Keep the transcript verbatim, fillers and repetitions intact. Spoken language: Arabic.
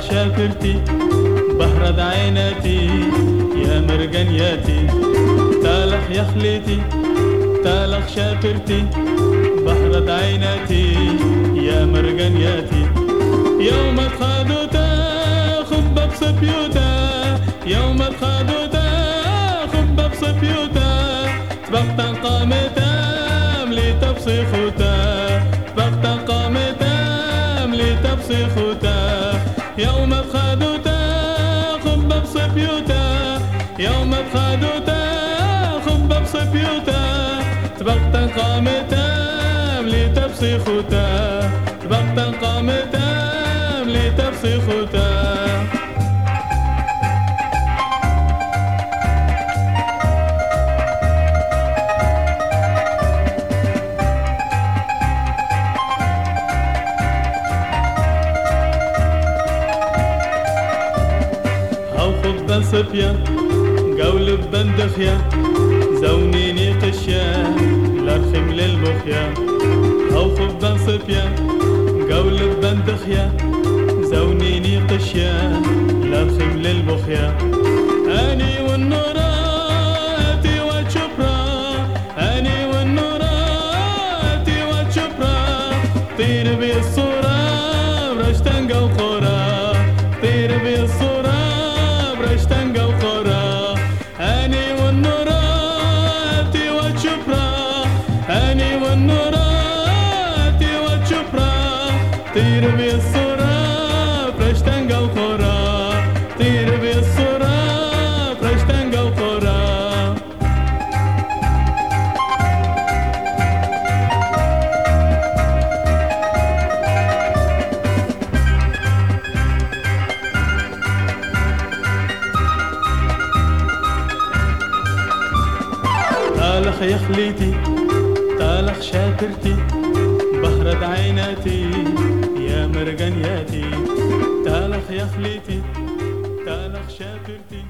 شافرتي بهرد عيناتي يا مرجنياتي تالخ يخليتي تالخ شافرتي بهرد عيناتي يا مرجنياتي يوم تخادوتا خب بصبيوتا يوم تخادوتا خب بصبيوتا بقتا قامتا ملي تبصيخوتا بقتا قامتا ملي تبصيخوتا يوم تخادوتا خب بصبيوتا يوم تخادوتا خب بصبيوتا بقتا قامتا ملي تبصيخوتا بقتا قامتا ملي تبصيخوتا صفيا قول بندخيا زونيني قشيا لارخم للبخيا أو خب صفيا قول بندخيا زونيني قشيا لارخم للبخيا أني والنوراتي والشبرا أني والنوراتي والشبرا طير بالصورة برشتنقا وقورا طير بالصورة برشتنقا وقورا أني والنوراتي والشبرا أني والنوراتي والشبرا طير بالصورة برشتنقا وقورا طير بالصورة برشتنقا وقورا تالخ يخليتي تالخ شافرتي بهرد عيناتي يا مرجنياتي تالخ يخليتي تالخ شافرتي